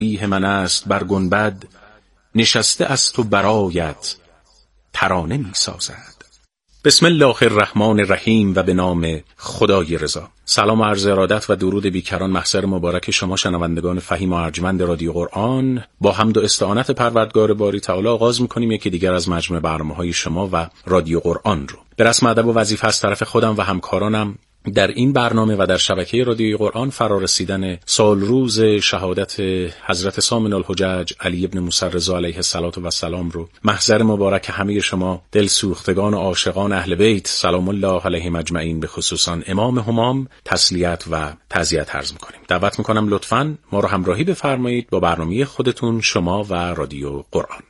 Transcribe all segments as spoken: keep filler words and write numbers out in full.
تسبیح من است بر گنبد، نشسته از تو برایت ترانه می سازد. بسم الله الرحمن الرحیم و به نام خدای رضا. سلام و عرض ارادت و درود بیکران محضر مبارک شما شنوندگان فهیم و ارجمند رادیو قرآن. با حمد و استعانت پروردگار باری تعالی آغاز می‌کنیم یکی دیگر از مجموع برنامه‌های شما و رادیو قرآن رو. به رسم ادب و وظیفه از طرف خودم و همکارانم در این برنامه و در شبکه رادیوی قرآن فرا رسیدن سال روز شهادت حضرت سامن الحجج علی ابن موسی رضا علیه السلام رو محضر مبارک همه شما دلسوختگان و عاشقان اهل بیت سلام الله علیهم اجمعین به خصوصا امام همام تسلیت و تعزیت عرض می‌کنیم. دعوت می‌کنم لطفاً ما رو همراهی بفرمایید با برنامه خودتون شما و رادیو قرآن.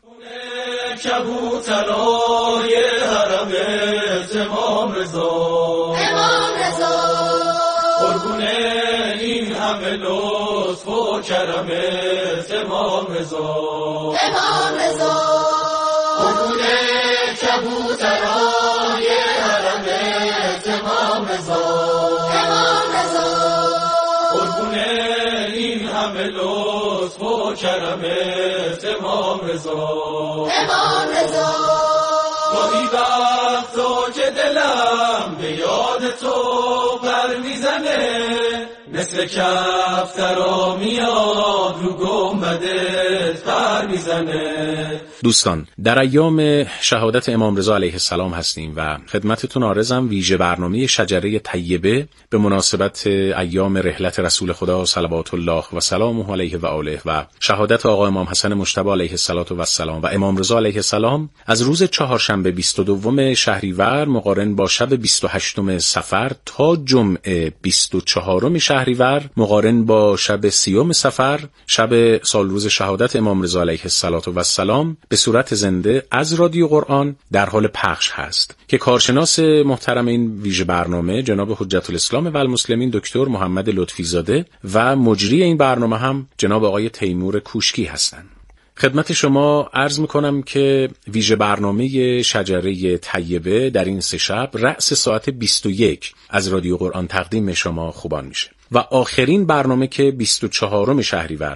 کبوترای حرم امام رضا امام رضا قربون این همه لطف و کرم امام رضا امام رضا قربون کبوترای حرم امام رضا امام رضا قربون این همه لطف و کرم امام رضا امام رضا گاهی وقتا که دلم به یاد تو پر میزنه مثل کفترا میاد رو گنبدت پر میزنه. دوستان در ایام شهادت امام رضا علیه السلام هستیم و خدمتتون عارضم ویژه برنامه شجره طیبه به مناسبت ایام رحلت رسول خدا صلوات الله و سلامه علیه و آله و شهادت آقا امام حسن مجتبی علیه السلام و امام رضا علیه السلام از روز چهارشنبه بیست و دوم شهریور مقارن با شب بیست و هشتم صفر تا جمعه بیست و چهارم شهریور مقارن با شب سیوم صفر شب سال روز شهادت امام رضا علیه السلام به صورت زنده از رادیو قرآن در حال پخش هست که کارشناس محترم این ویژه برنامه جناب حجت الاسلام و المسلمین دکتر محمد لطفی زاده و مجری این برنامه هم جناب آقای تیمور کوشکی هستند. خدمت شما عرض میکنم که ویژه برنامه شجره طیبه در این سه شب رأس ساعت بیست و یک از رادیو قرآن تقدیم شما خوبان میشه و آخرین برنامه که بیست و چهارم شهریور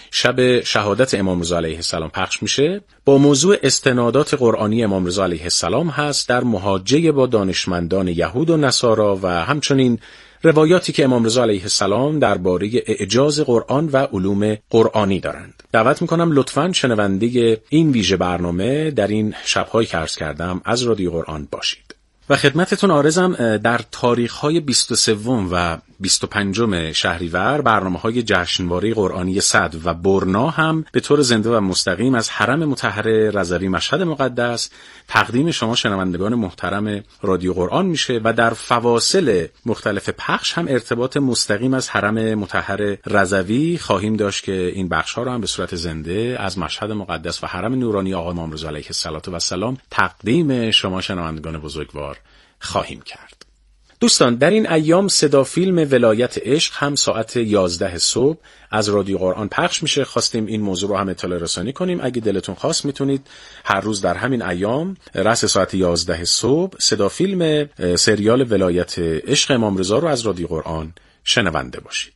شب شهادت امام رضا علیه السلام پخش میشه با موضوع استنادات قرآنی امام رضا علیه السلام هست در محاجه با دانشمندان یهود و نصارا و همچنین روایاتی که امام رضا علیه السلام درباره اعجاز قرآن و علوم قرآنی دارند. دعوت میکنم لطفاً شنونده این ویژه برنامه در این شب‌هایی که عرض کردم از رادیو قرآن باشید. و خدمتتون عارضم در تاریخ‌های بیست و سه و بیست و پنج شهریور برنامه‌های جشنواره قرآنی صدر و برنا هم به طور زنده و مستقیم از حرم مطهر رضوی مشهد مقدس تقدیم شما شنوندگان محترم رادیو قرآن میشه و در فواصل مختلف پخش هم ارتباط مستقیم از حرم مطهر رضوی خواهیم داشت که این بخش‌ها رو هم به صورت زنده از مشهد مقدس و حرم نورانی آقا امام رضا علیه السلام تقدیم شما شنوندگان بزرگوار خواهیم کرد. دوستان در این ایام صدا فیلم ولایت عشق هم ساعت یازده صبح از رادیو قرآن پخش میشه. خواستیم این موضوع رو هم اطلاع رسانی کنیم. اگه دلتون خواست میتونید هر روز در همین ایام رأس ساعت یازده صبح صدا فیلم سریال ولایت عشق امام رضا رو از رادیو قرآن شنونده باشید.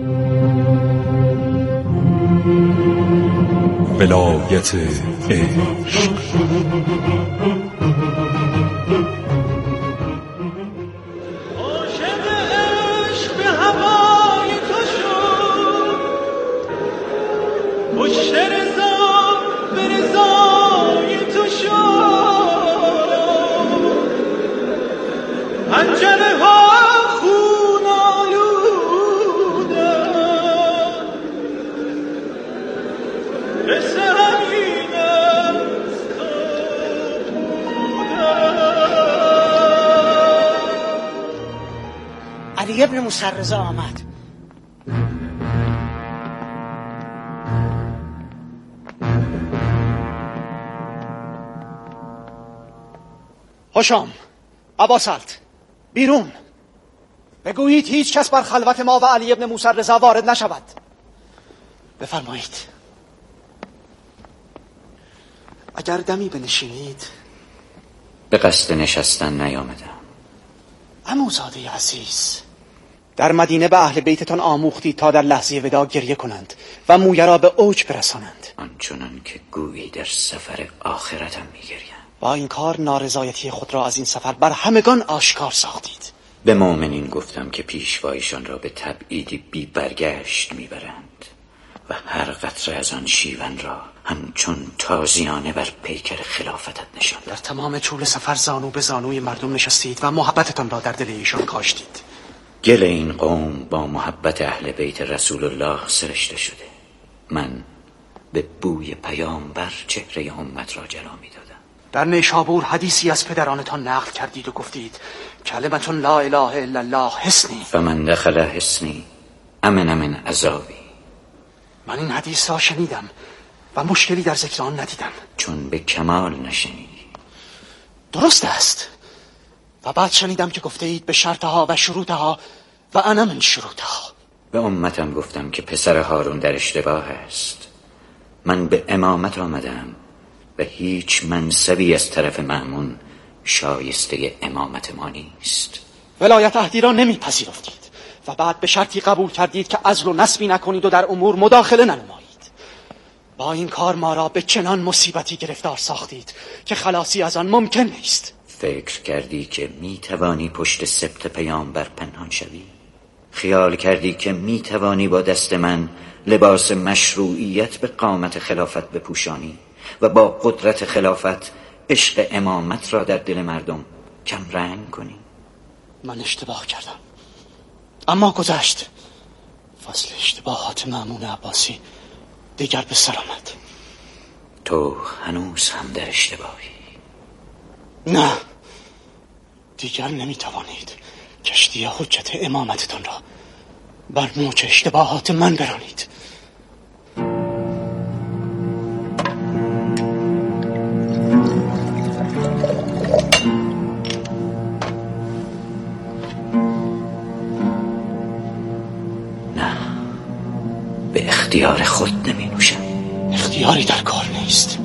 ولایت عشق علی ابن موسی رضا آمد. هشام، اباسلط، بیرون. بگویید هیچ کس بر خلوت ما و علی ابن موسی رضا وارد نشود. بفرمایید. اگر دمی بنشینید. به قصد نشستن نیامدم. عموزاده عزیز، در مدینه به اهل بیتتان آموختید تا در لحظه وداع گریه کنند و مویه را به اوج برسانند، آنچنان که گویی در سفر آخرتم میگریم. با این کار نارضایتی خود را از این سفر بر همگان آشکار ساختید. به مؤمنین گفتم که پیشوایشان را به تبعیدی بی برگشت میبرند و هر قطره از آن شیون را همچون تازیانه بر پیکر خلافتت نشان. در تمام طول سفر زانو به زانوی مردم نشستید و محبتتان را در دل ایشان کاشتید. گل این قوم با محبت اهل بیت رسول الله سرشته شده. من به بوی پیامبر چهره امت را جلا می دادم. در نیشابور حدیثی از پدرانتان نقل کردید و گفتید کلمتون لا اله الا الله حسنی فمن دخل حسنی امن من عذابی. من این حدیث را شنیدم و مشکلی در ذکر آن ندیدم. چون به کمال نشنیدی. درست است. و بعد شنیدم که گفته اید به شرطها و شروطها و انا من شروطها. به امتم گفتم که پسر هارون در اشتباه است. من به امامت آمدم و هیچ منصبی از طرف مأمون شایسته امامت ما نیست. ولایت عهدی را نمیپذیرفتید و بعد به شرطی قبول کردید که عزل و نسبی نکنید و در امور مداخله ننمایید. با این کار ما را به چنان مصیبتی گرفتار ساختید که خلاصی از آن ممکن نیست. فکر کردی که می توانی پشت سبط پیامبر پنهان شوی؟ خیال کردی که می توانی با دست من لباس مشروعیت به قامت خلافت بپوشانی و با قدرت خلافت عشق امامت را در دل مردم کم رنگ کنی؟ من اشتباه کردم، اما گذشت. فصل اشتباهات مأمون عباسی دیگر به سر آمد. تو هنوز هم در اشتباهی. نه، دیگر نمیتوانید کشتی حجت امامتتان را بر موج اشتباهات من برانید. نه، به اختیار خود نمی نوشم. اختیاری در کار نیست.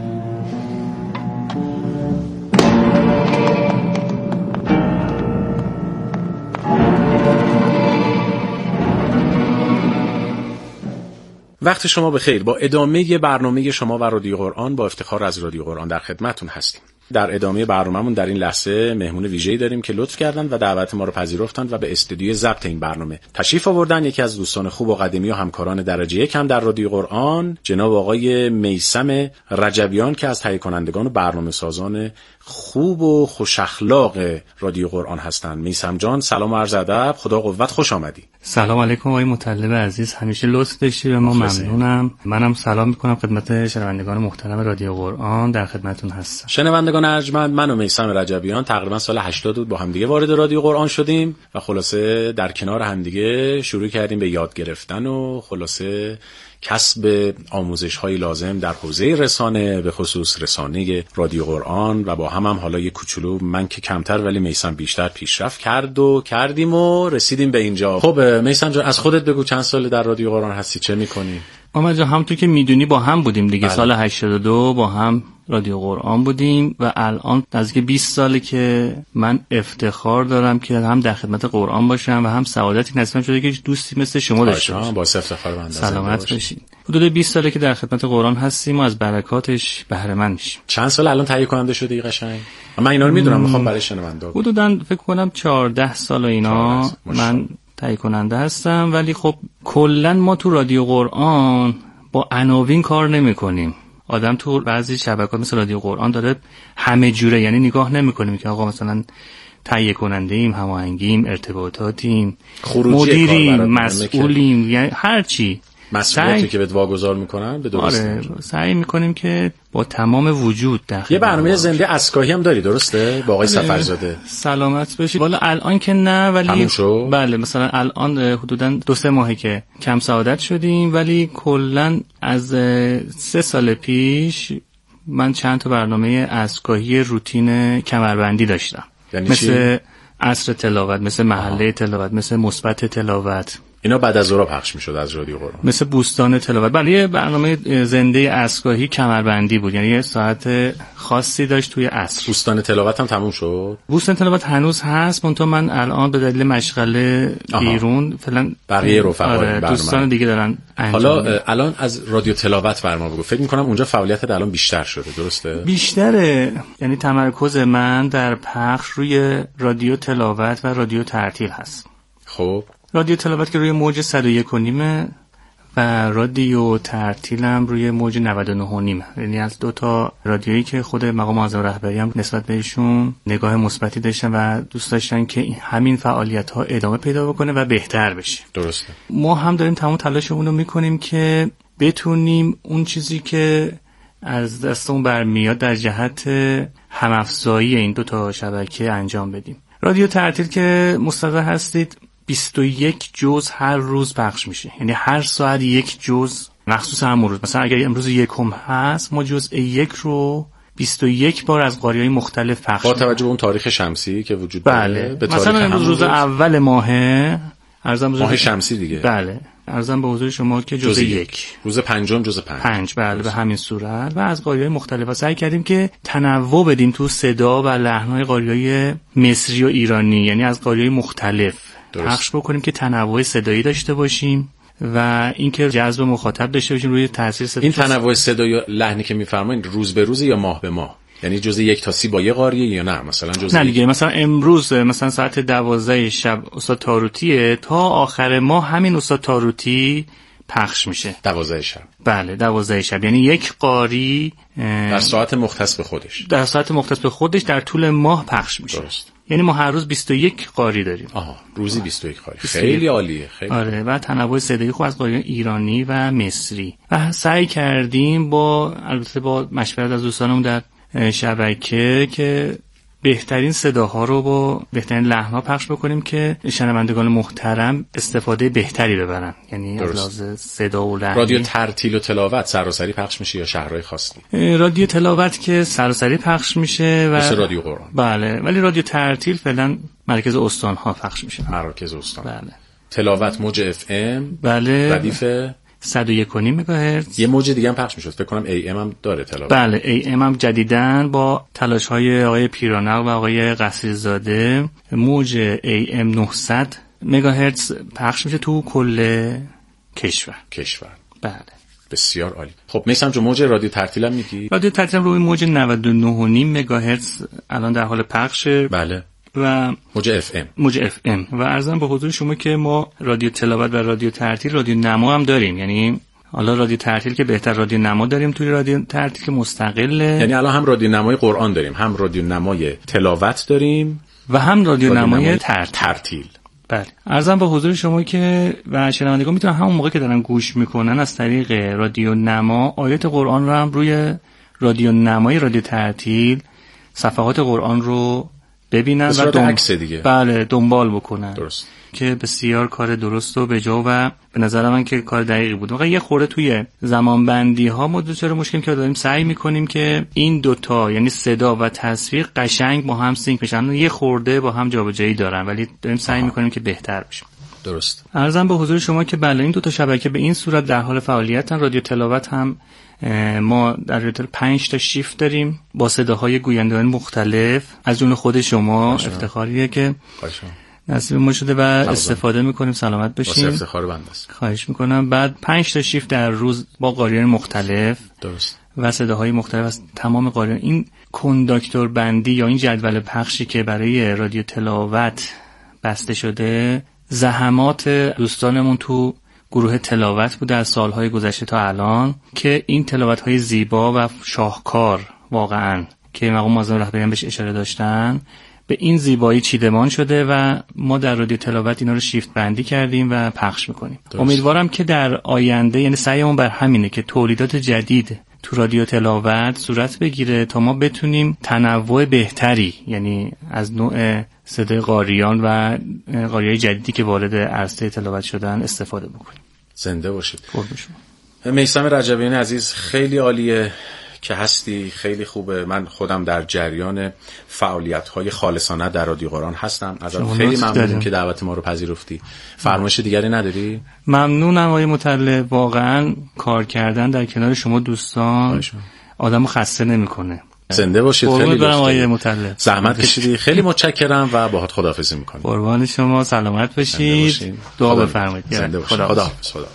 وقت شما بخیر. با ادامه برنامه شما و رادیو قرآن با افتخار از رادیو قرآن در خدمتتون هستیم. در ادامه برنامه‌مون در این لحظه مهمون ویژه‌ای داریم که لطف کردند و دعوت ما رو پذیرفتند و به استودیوی ضبط این برنامه تشریف آوردن. یکی از دوستان خوب و قدیمی و همکاران درجه یک هم در رادیو قرآن، جناب آقای میثم رجبیان که از تهیه کنندگان و برنامه سازان خوب و خوش اخلاق رادیو قرآن هستند. میثم جان سلام و عرض ادب، خدا قوت، خوش آمدی. سلام علیکم آقای مطلب عزیز، همیشه لطف داشتی به ما، ممنونم. منم سلام میکنم خدمت شنوندگان محترم رادیو قرآن، در خدمتتون هستم. شنوندگان ارجمند، من و میثم رجبیان تقریبا سال هشتاد بود با هم دیگه وارد رادیو قرآن شدیم و خلاصه در کنار هم دیگه شروع کردیم به یاد گرفتن و خلاصه کسب آموزش‌های لازم در حوزه رسانه، به خصوص رسانه رادیو قرآن و با هم هم حالا یک کوچولو، من که کمتر ولی میثم بیشتر پیشرفت کرد و کردیم و رسیدیم به اینجا. خب میثم جان از خودت بگو چند سال در رادیو قرآن هستی، چه می‌کنی؟ آمد جان همونطور که میدونی با هم بودیم دیگه. بله. سال هشتاد و دو با هم رادیو قرآن بودیم و الان نزدیک بیست ساله که من افتخار دارم که هم در خدمت قرآن باشم و هم سعادتی نصیبم شده که دوستی مثل شما داشته باشم. با افتخار بنده. سلامت باشین. حدود بیست ساله که در خدمت قرآن هستیم و از برکاتش بهره مند میشیم. چند سال الان تهیه کننده شدی قشنگ؟ من اینا رو میدونم، میخوام برای شنوندا. حدوداً فکر کنم چهارده سال و اینا من تهیه کننده هستم، ولی خب کلا ما تو رادیو قرآن با عناوین کار نمی کنیم. آدم تو بعضی شبکه‌ها مثل رادیو قرآن داره همه جوره، یعنی نگاه نمی کنیم که آقا مثلا تهیه کننده ایم، هماهنگیم، ارتباطاتیم، مدیریم، مسئولیم، یعنی هر چی مسئولیتی که بهت واگذار میکنن به درسته. آره سعی میکنیم که با تمام وجود داخل. یه برنامه زنده اسکاهی هم داری درسته با آقای سفرزاده؟ سلامت باشید. والا الان که نه، ولی بله مثلا الان حدودا دو سه ماهه که کم سعادت شدیم، ولی کلا از سه سال پیش من چند تا برنامه اسکاهی روتین کمربندی داشتم. یعنی مثل چی؟ عصر تلاوت، مثل محله آه. تلاوت، مثل مثبت تلاوت. اینا بعد از ظهر پخش میشد از رادیو قرآن، مثل بوستان تلاوت. بله یه برنامه زنده اسکاهی کمربندی بود، یعنی یه ساعت خاصی داشت توی عصر. بوستان تلاوت هم تموم شد؟ بوستان تلاوت هنوز هست، منتها من الان به دلیل مشغله بیرون فعلا بقیه رفقا آره دوستان دیگه دارن انجام. حالا الان از رادیو تلاوت برام بگو. فکر می‌کنم اونجا فعالیت الان بیشتر شده، درسته؟ بیشتره، یعنی تمرکز من در پخش روی رادیو تلاوت و رادیو ترتیل هست. خب رادیو تلاوت که روی موج صد و یک و نیمه و رادیو ترتیلم روی موج نود و نه و نیمه، یعنی از دو تا رادیویی که خود مقام معظم رهبری هم نسبت بهشون نگاه مثبتی داشتن و دوست داشتن که همین فعالیت ها ادامه پیدا بکنه و بهتر بشه. درسته. ما هم داریم تمام تلاشمون رو میکنیم که بتونیم اون چیزی که از دستمون برمیاد در جهت همافزایی این دو تا شبکه انجام بدیم. رادیو ترتیل که مستقر هستید بیست و یک جزء هر روز پخش میشه، یعنی هر ساعت یک جزء مخصوص همون روز. مثلا اگر امروز یکم هست ما جزء یک رو بیست و یک بار از قاریهای مختلف پخش با توجه به اون تاریخ شمسی که وجود بله. داره. به مثلا امروز روز اول ماهه، ارزم ماه شمسی دیگه. بله ارزم به حضور شما که جزء یک، روز پنجم جزء پنج. پنج بله به همین صورت و از قاریهای مختلف سعی کردیم که تنوع بدیم تو صدا و لحن‌های قاریهای مصری و ایرانی، یعنی از قاریهای مختلف درست. پخش بکنیم که تنوع صدایی داشته باشیم و اینکه جذب مخاطب داشته باشیم روی تاثیر صدا. این تنوع صدایی و لحنی که می‌فرمایید روز به روز یا ماه به ماه؟ یعنی جز یک تا سی با یه قاریه یا نه مثلا جز نه دیگه مثلا امروز مثلا ساعت دوازده شب استاد تاروتیه تا آخر ماه همین استاد تاروتی پخش میشه. دوازده شب. بله دوازده شب، یعنی یک قاری در ساعت مختص به خودش در ساعت مختص به خودش در طول ماه پخش میشه. درست. یعنی ما هر روز بیست و یک قاری داریم. آها روزی بیست و یک قاری. خیلی عالیه. خیلی آره و تنوع صدایی خوب از قاری‌های ایرانی و مصری و سعی کردیم با البته با مشورت از دوستانمون در شبکه که بهترین صداها رو با بهترین لحن‌ها پخش بکنیم که شنوندگان محترم استفاده بهتری ببرن، یعنی از لحاظ صدا و لحن. رادیو ترتیل و تلاوت سراسری پخش میشه یا شهرهای خاصی؟ رادیو تلاوت که سراسری پخش میشه و مثل رادیو قرآن. بله ولی رادیو ترتیل فعلا مرکز استان‌ها پخش میشه. مرکز استان. بله. تلاوت موج اف ام بله. ردیف صد و یک و نیم مگاهرتز. یه موج دیگه هم پخش میشد فکر کنم ای ام هم داره تلاوت. بله ای ام هم جدیداً با تلاش های آقای پیرانق و آقای قصیرزاده موج ای ام نهصد مگاهرتز پخش میشه تو کل کشور. کشور. بله. بسیار عالی. خب میسم جو موج رادیو ترتیل هم میگی؟ رادیو ترتیل روی موج نود و نه و نیم مگاهرتز الان در حال پخشه. بله. و موج اف ام موج اف ام و عرضم به حضور شما که ما رادیو تلاوت و رادیو ترتیل رادیو نما هم داریم، یعنی حالا رادیو ترتیل که بهتر رادیو نما داریم توی رادیو ترتیل که مستقله، یعنی الان هم رادیو نمای قرآن داریم هم رادیو نمای تلاوت داریم و هم رادیو, رادیو نمای, نمای ترتیل. ترتیل بله عرضم به حضور شما که و شنوندگان میتونن همون موقع که دارن گوش میکنن از طریق رادیو نما آیات قرآن رو هم روی رادیو نمای رادیو ترتیل صفحات قرآن رو ببینن و دنب... دیگه. بله دنبال بکنن. درست. که بسیار کار درست و بجا و به نظر من که کار دقیقی بود. واقعا یه خورده توی زمان بندی ها ما دچار مشکل که داریم سعی میکنیم که این دوتا یعنی صدا و تصویر قشنگ با هم سینک بشن، یه خورده با هم جابجایی دارن ولی داریم سعی آه. میکنیم که بهتر بشه. درست. عرضم به حضور شما که بله این دوتا شبکه به این صورت در حال فعالیتن. رادیو تلاوت هم ما در رادیو پنج تا شیفت داریم با صداهای گویندگان مختلف از جمله خود شما. باشم. افتخاریه که باشم. نصیب ما شده و استفاده میکنیم. سلامت بشین. واسه افتخار بنده است. خواهش میکنم. بعد پنج تا شیفت در روز با قاریان مختلف. درست. و صداهای مختلف از تمام قاریان. این کنداکتور بندی یا این جدول پخشی که برای رادیو تلاوت بسته شده زحمات دوستانمون تو گروه تلاوت بوده از سالهای گذشته تا الان که این تلاوت‌های زیبا و شاهکار واقعاً که مقام معظم رهبری بهش اشاره داشتن به این زیبایی چیدمان شده و ما در رادیو تلاوت اینا رو شیفت بندی کردیم و پخش میکنیم. درست. امیدوارم که در آینده یعنی سعیمون بر همینه که تولیدات جدید تو رادیو تلاوت صورت بگیره تا ما بتونیم تنوع بهتری یعنی از نوع صدای قاریان و قاریای جدیدی که وارد عرصه تلاوت شدن استفاده بکنیم. زنده باشید. میثم رجبیانی عزیز خیلی عالیه که هستی. خیلی خوبه. من خودم در جریان فعالیت‌های خالصانه در رادیو قرآن هستم. ازت خیلی ممنونم که دعوت ما رو پذیرفتی. فرمایش دیگری نداری؟ ممنونم آقای مطلع. واقعا کار کردن در کنار شما دوستان آدمو خسته نمی‌کنه. زنده باشید. خیلی لطفاً. زحمت کشیدی. خیلی متشکرم و باهات خداحافظی می‌کنم. قربان شما. سلامت باشید. دعا بفرمایید. زنده باشید. خداحافظ. خدا.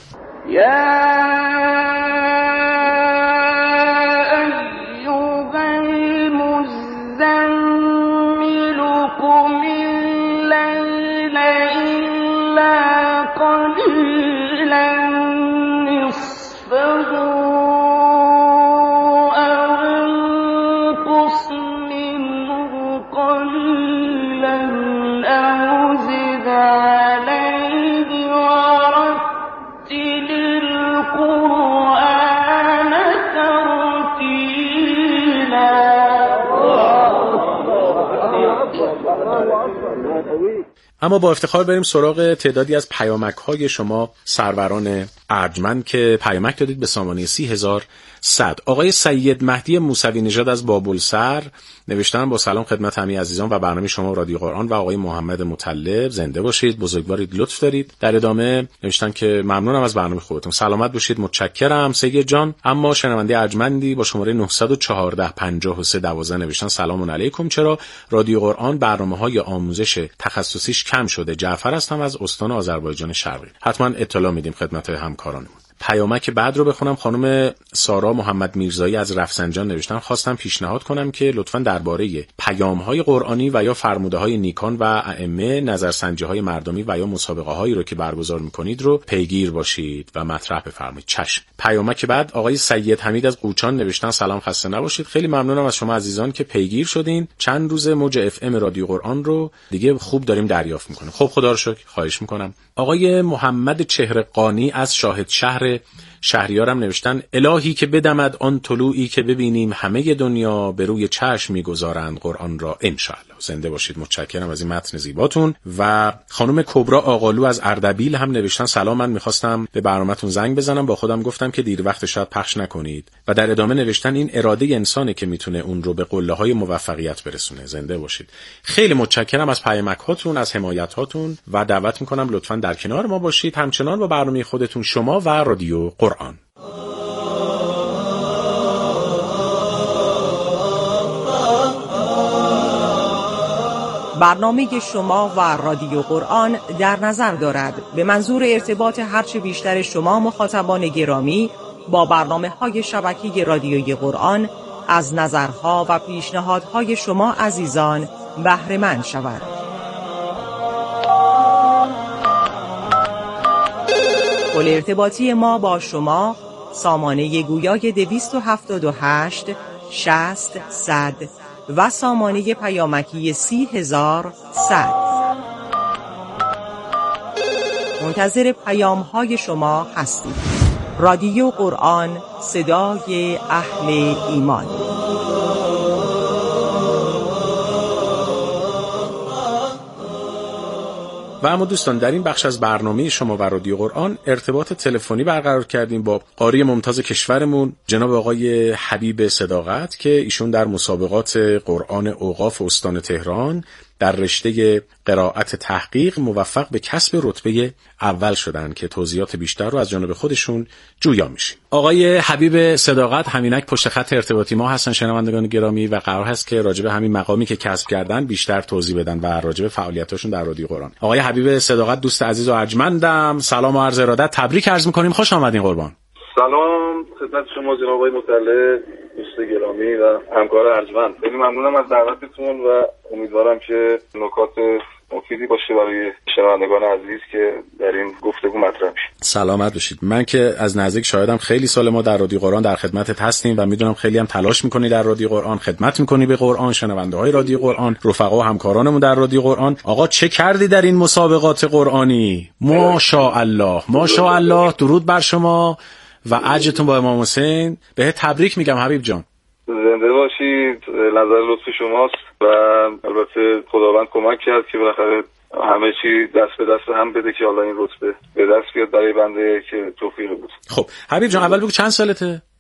اما با افتخار بریم سراغ تعدادی از پیامک‌های شما سروران ارجمند که پیامک دادید به سامانه سی هزار و صد. آقای سید مهدی موسوی نژاد از بابلسر نوشتن: با سلام خدمت همه عزیزان و برنامه شما رادیو قرآن و آقای محمد مطلب، زنده باشید، بزرگوارید، لطف دارید. در ادامه نوشتن که ممنونم از برنامه خودتون، سلامت باشید، متشکرم سید جان. اما شنونده ارجمندی با شماره نه یک چهار پنجاه و سه دوازده نوشتن: سلام علیکم، چرا رادیو قرآن برنامه‌های آموزش تخصصیش کم شده؟ جعفر هستم از استان آذربایجان شرقی. حتما اطلاع میدیم خدمت همکارانمون. پیامک بعد رو بخونم. خانم سارا محمد میرزایی از رفسنجان نوشتن: خواستم پیشنهاد کنم که لطفاً درباره پیام‌های قرآنی و یا فرموده‌های نیکان و ائمه، نظرسنجی‌های مردمی و یا مسابقه‌هایی رو که برگزار می‌کنید رو پیگیر باشید و مطرح بفرمایید. چشم. پیامک بعد آقای سید حمید از قوچان نوشتن: سلام، خسته نباشید. خیلی ممنونم از شما عزیزان که پیگیر شدین. چند روز موج اف ام رادیو قرآن رو دیگه خوب داریم دریافت می‌کنیم. خب خدا رو شکر. خواهش می‌کنم. آقای محمد چهرقانی از شاهد شهر شهریارم نوشتن: الهی که بدمد آن طلوعی که ببینیم همه دنیا به روی چشم میگذارند قرآن را انشاءالله. زنده باشید. متشکرم از این متن زیباتون. و خانم کبرا آقالو از اردبیل هم نوشتن: سلام، من میخواستم به برنامه‌تون زنگ بزنم، با خودم گفتم که دیر وقت شاید پخش نکنید. و در ادامه نوشتن: این اراده انسانه که میتونه اون رو به قله‌های موفقیت برسونه. زنده باشید. خیلی متشکرم از پیامک‌هاتون، از حمایت‌هاتون و دعوت میکنم لطفاً در کنار ما باشید، همچنان با برنامه خودتون شما و رادیو قرآن. برنامه شما و رادیو قرآن در نظر دارد به منظور ارتباط هرچه بیشتر شما مخاطبان گرامی با برنامه‌های شبکه رادیوی قرآن از نظرها و پیشنهادهای شما عزیزان بهره مند شود. پل ارتباطی ما با شما سامانه گویای دویست و هفتاد و هشت شصت صد و سامانه پیامکی سی هزار و صد. منتظر پیام های شما هستید. رادیو قرآن، صدای اهل ایمان. و اما دوستان، در این بخش از برنامه شما و رادیو قرآن ارتباط تلفنی برقرار کردیم با قاری ممتاز کشورمون جناب آقای حبیب صداقت که ایشون در مسابقات قرآن اوقاف استان تهران در رشته قرائت تحقیق موفق به کسب رتبه اول شدن که توضیحات بیشتر رو از جانب خودشون جویا میشیم. آقای حبیب صداقت همینک پشت خط ارتباطی ما هستن شنوندگان گرامی و قرار هست که راجع به همین مقامی که کسب کردن بیشتر توضیح بدن و راجع به فعالیتاشون در رادیو قرآن. آقای حبیب صداقت دوست عزیز و ارجمندم، سلام و عرض ارادت، تبریک عرض می‌کنیم، خوش آمدین قربان. سلام خدمت شما جناب آقای مطلع، دوست گرامی و همکار ارجمند. خیلی ممنونم از دعوتتون و امیدوارم که نکات مفیدی باشه برای شنوندگان عزیز که در این گفتگو مطرح بشه. سلامت باشید. من که از نزدیک شاهدم، خیلی سال ما در رادیو قرآن در خدمتت هستیم و میدونم خیلی هم تلاش میکنی در رادیو قرآن، خدمت میکنی به قرآن، شنونده های رادیو قرآن، رفقا و همکارانمون در رادیو قرآن. آقا چه کردی در این مسابقات قرآنی؟ ماشاءالله ماشاءالله، درود بر شما و اجرتون با امام حسین. به تبریک میگم حبیب جان. زنده باشید. نظر لطف شماست و البته خداوند کمک کرد که بالاخره همه چی دست به دست هم بده که حالا این رتبه به دست بیاد برای بنده که توفیق بود. خب حبیب جان، اول بگو چند سالته؟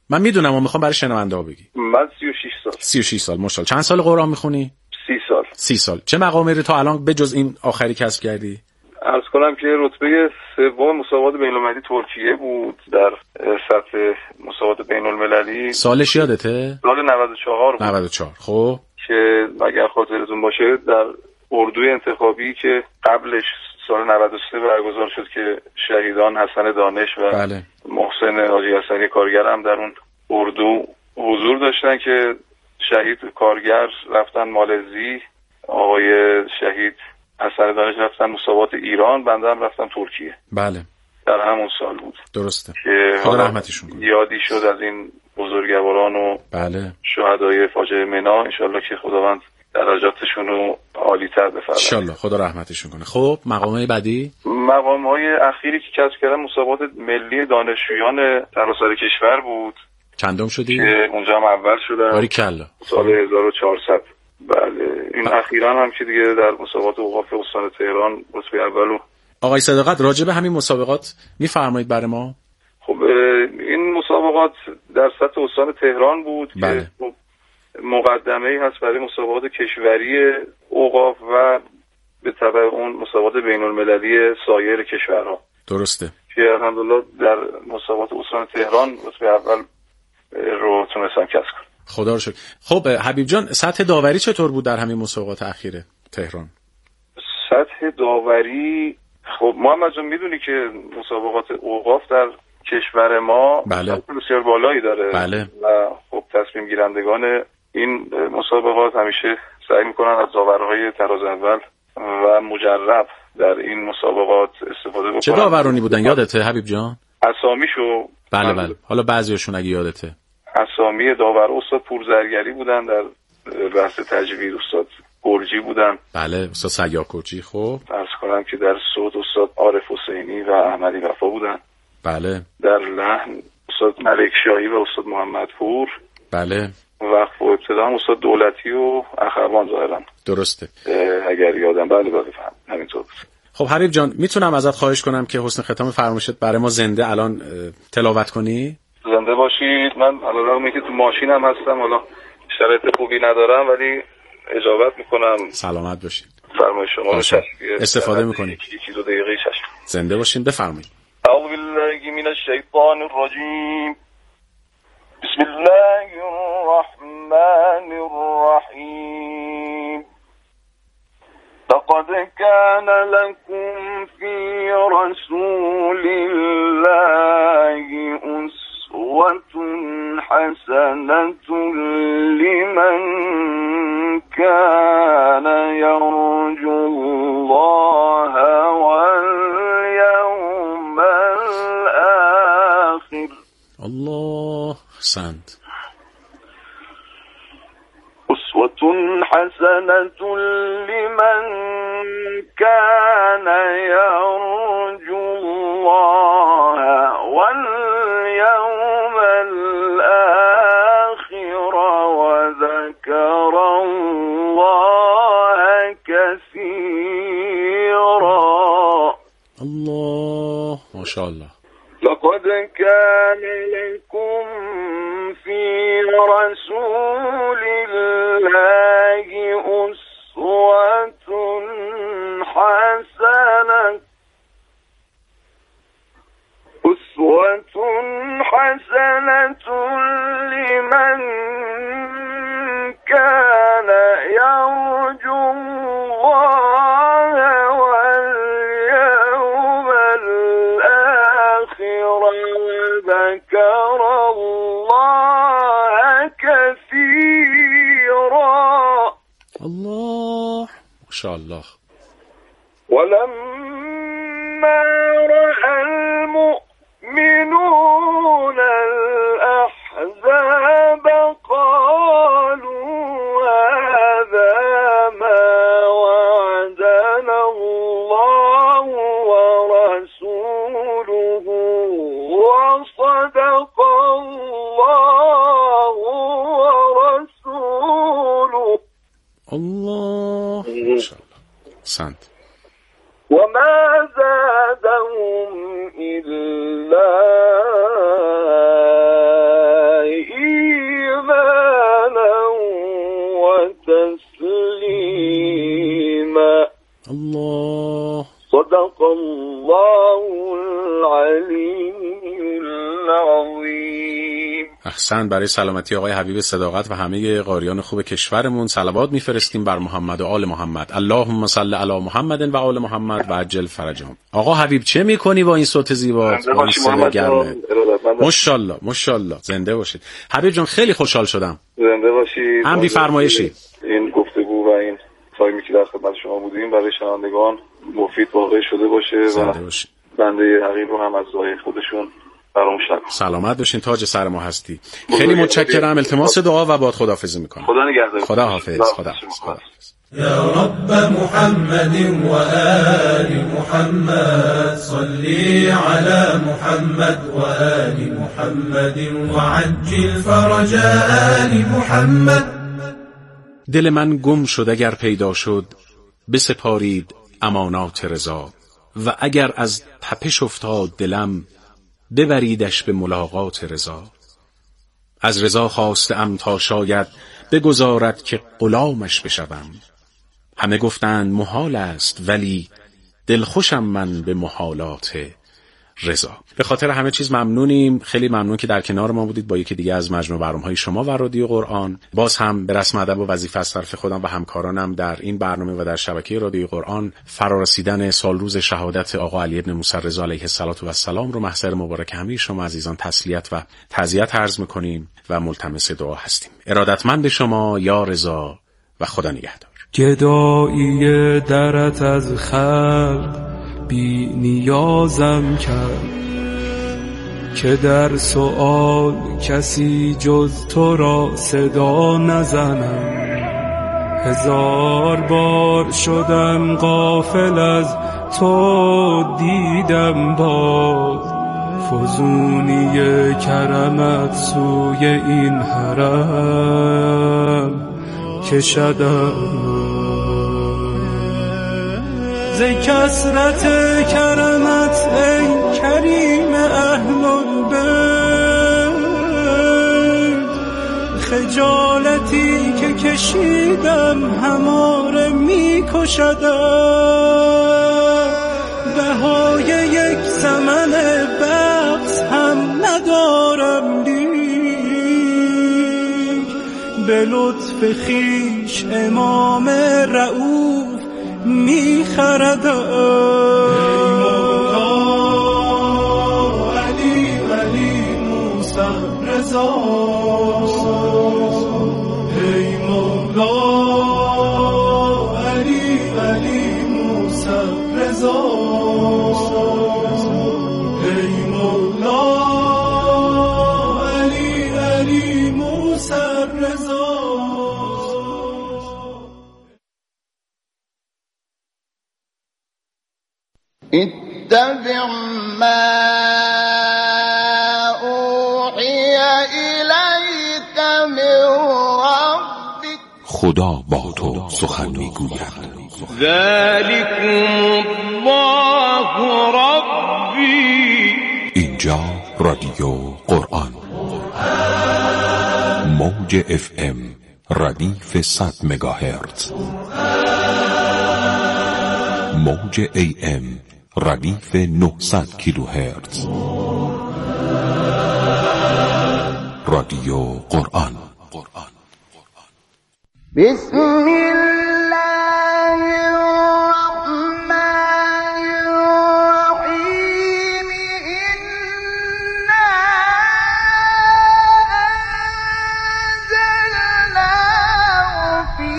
من میدونم و میخوام برای شنونده ها بگی. من سی و شش سال. سی و شش سال ماشاءالله. چند سال قرآن میخونی؟ سی سال. سی سال. چه مقامی رو تا الان بجز این آخری کسب کردی؟ عرض کنم که رتبه سوم مسابقات بین‌المللی ترکیه بود در سطح مسابقات بین‌المللی. سالش یادته؟ سال نود و چهار بود. نود و چهار. خب که اگر خاطرتون باشه در اردوی انتخابی که قبلش سال نود و سه برگزار شد که شهیدان حسن دانش و بله. محسن حاجی حسنی کارگر هم در اون اردو حضور داشتن که شهید کارگر رفتن مالزی، آقای شهید حسن دانش رفتن مسابقات ایران، بنده هم رفتم ترکیه. بله. در همون سال بود. درسته. که خدا رحمتشون کنه. یادی شد از این بزرگواران و بله. شهدای فاجعه منا، انشالله که خداوند درجاتشون رو عالی‌تر بفرماید. انشالله خدا رحمتشون کنه. خب مقامات بعدی؟ مقام‌های اخیری که کسب کردم مسابقات ملی دانشجویان سراسر کشور بود. چندم شدی؟ که اونجا هم اول شدم. باریکلا. سال هزار و چهارصد. بله. این اخیراً هم که دیگه در مسابقات اوقاف استان تهران رتبه اولو. آقای صداقت راجع به همین مسابقات میفرمایید برای ما؟ خب این مسابقات در سطح استان تهران بود. بله. که خب مقدمه‌ای هست برای مسابقات کشوری اوقاف و به تبع اون مسابقات بین‌المللی سایر کشورها. درسته. که الحمدلله در مسابقات استان تهران رتبه اول رو تونستم کسب کنم. خدا رو شکر. خب حبیب جان سطح داوری چطور بود در همین مسابقات اخیر تهران؟ سطح داوری خب محمد جان میدونی که مسابقات اوقاف در کشور ما بله. بسیار بالایی داره. بله. و خب تصمیم گیرندگان این مسابقات همیشه سعی میکنن از داورهای تراز اول و مجرب در این مسابقات استفاده بکنن. چه داورانی بودن یادته حبیب جان؟ اسامیشو بله بله. حالا بعضیاشون اگه یادته. اسامی داور استاد پورزرگری بودن، در بحث تجوید استاد گرجی بودن. بله استاد سیاه گرجی. خب عرض کنم که در صوت استاد عارف حسینی و احمدی وفا بودن. بله. در لحن استاد ملک شاهی و استاد محمد پور. بله. وقف و ابتدا هم استاد دولتی و اخوان ظاهرا. درسته. اگر یادم بله بله فهم همینطور. خب حبیب جان میتونم ازت خواهش کنم که حسن ختام فرمایشت برای ما زنده الان تلاوت کنی؟ زنده باشید. من علیرغم اینکه تو ماشینم هستم حالا شرایط خوبی ندارم ولی اجابت میکنم. سلامت باشید. فرمایش شما رو استفاده میکنید. یکی دو دقیقه چشم. زنده باشین بفرمایید. اعوذ بالله من الشیطان الرجیم. بسم الله الرحمن الرحیم. لقد كان لكم في رسول الله أسوة حسنة لمن كان يرجو الله واليوم الآخر. الله احسنت. أسوة حسنة لمن كان يرجو الله واليوم الآخر وذكر الله كثيرا. الله ما شاء الله. لقد كان لكم في رسول الله أسوة حسنة أسوة حسنة لمن كان يرجو الله واليوم الآخر وذكر الله كثيرا. الله ما شاء الله. ولما رأى المؤمنون الأحزاب قالوا هذا ما وعدنا الله ورسوله وصدق الله ورسوله. الله ما شاء الله. سنت. وما زادهم إلا الله العلی العظیم. احسن. برای سلامتی آقای حبیب صداقت و همه قاریان خوب کشورمون صلوات میفرستیم بر محمد و آل محمد. اللهم صل علی محمد و آل محمد و عجل فرجهم. آقا حبیب چه میکنی با این صوت زیبا؟ با این صدا گرمه. ماشاءالله ماشاءالله. زنده باشید حبیب جان. خیلی خوشحال شدم. زنده باشید. هم بی فرمایشی. این گفتگو و این تایمی که در خدمت شما بودیم برای شنوندگان مفید واقع شده باشه و بنده حقیق رو هم از دعای خودشون فراموش نکنم. سلامت باشین. تاج سر ما هستی. خیلی متشکرم. التماس دعا و باد خداحافظی میکنم. خدا نگهدار. خدا حافظ. خدا حافظ. يا رب محمد وآل محمد صلي على محمد وآل محمد وعجل فرج آل محمد. دل من گم شد اگر پیدا شد، بسپارید امانات رضا. و اگر از تپش افتاد دلم، ببریدش به ملاقات رضا. از رضا خواستم تا شاید بگذارد که غلامش بشوم. همه گفتند محال است، ولی دلخوشم من به محالات رضا. به خاطر همه چیز ممنونیم. خیلی ممنون که در کنار ما بودید با یکی دیگه از مجموع برنامه‌های شما و رادیو قرآن. باز هم به رسم ادب و وظیفه از طرف خودم و همکارانم در این برنامه و در شبکه رادیو قرآن فرارسیدن سال روز شهادت آقا علی ابن موسی رضا علیه السلام رو محضر مبارک همه شما عزیزان تسلیت و تعزیت عرض می‌کنیم و ملتمس دعا هستیم. ارادتمند شما یا رضا و خدا نگهدار. گدایی درت از خلق بی نیازم کرد، که در سؤال کسی جز تو را صدا نزنم. هزار بار شدم غافل از تو، دیدم باز فزونی کرمت سوی این حرم کشدم. ز کثرت کرمت ای کریم اهل البیت، خجالتی که کشیدم هماره می کشدم. بهای یک ثمن بغض هم ندارم لیک، به لطف خویش امام رؤوف می خردم. ای مولا علی علی موسی رضا، ای مولا علی علی موسی رضا، ای مولا علی علی موسی رضا. اتبع ما اوحی الیک من ربک. خدا با تو سخن میگوید. ذلکم الله ربی. اینجا رادیو قرآن، موج اف ام ردیف صد مگاهرتز، موج ای ام ردیف نهصد کیلوهرتز. رادیو قرآن. بسم الله الرحمن الرحیم. انا انزلناه فی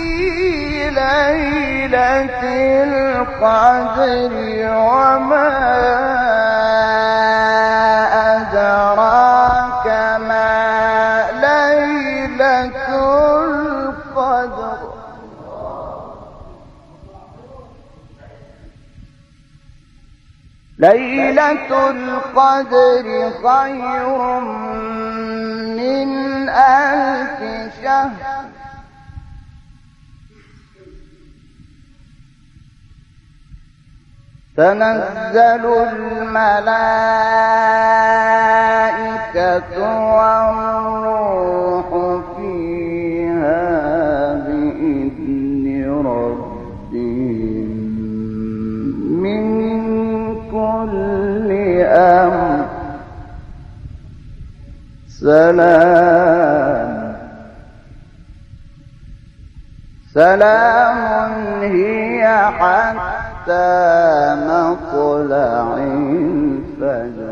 لیلة القدر وما أدراك ما ليلة القدر. ليلة القدر خير من ألف شهر. تنزل الملائكة والروح فيها بإذن ربهم من سلام سلام هي حتى مطلع الفجر.